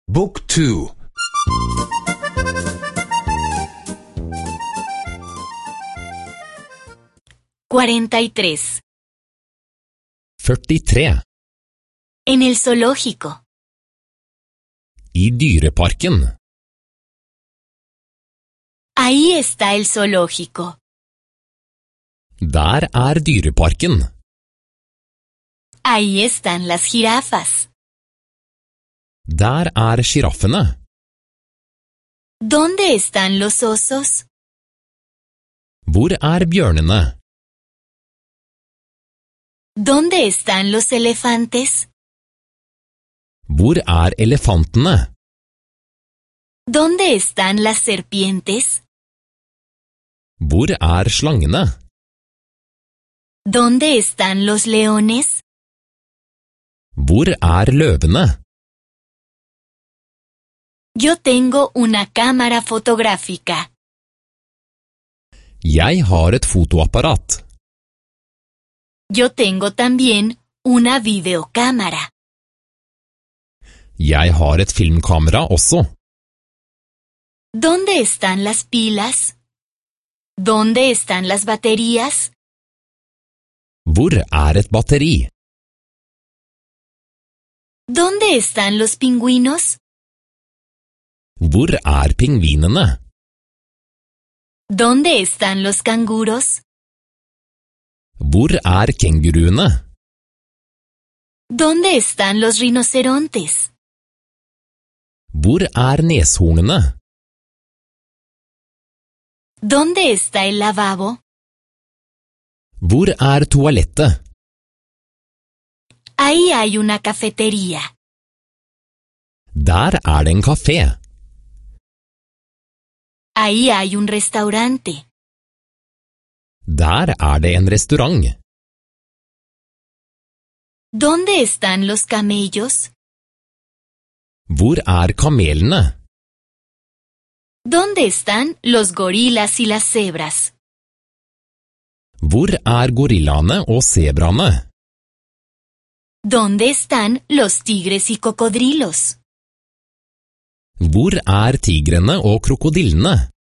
Book 2. 43. 43. En el zoológico. I dyreparken. Ahí está el zoológico. Der dyreparken. Ahí están las jirafas. Der giraffene. ¿Dónde están los osos? Hvor bjørnene? ¿Dónde están los elefantes? Hvor elefantene? ¿Dónde están las serpientes? Hvor slangene? ¿Dónde están los leones? Hvor løvene? Yo tengo una cámara fotográfica. Jeg har et fotoapparat. Yo tengo también una videocámara. Jeg har et filmkamera også. ¿Dónde están las pilas? ¿Dónde están las baterías? Hvor et batteri? ¿Dónde están los pingüinos? Hvor pingvinene? ¿Dónde están los canguros? Hvor kenguruene? ¿Dónde están los rinocerontes? Hvor neshornene? ¿Dónde está el lavabo? Hvor toalettet? Ahí hay una cafetería. Der det en kafé. Ahí hay un restaurante. Der det en restaurant. ¿Dónde están los camellos? Hvor kamelene? ¿Dónde están los gorilas y las cebras? Hvor gorillaene og sebraene? ¿Dónde están los tigres y cocodrilos? Hvor tigrene og krokodillene?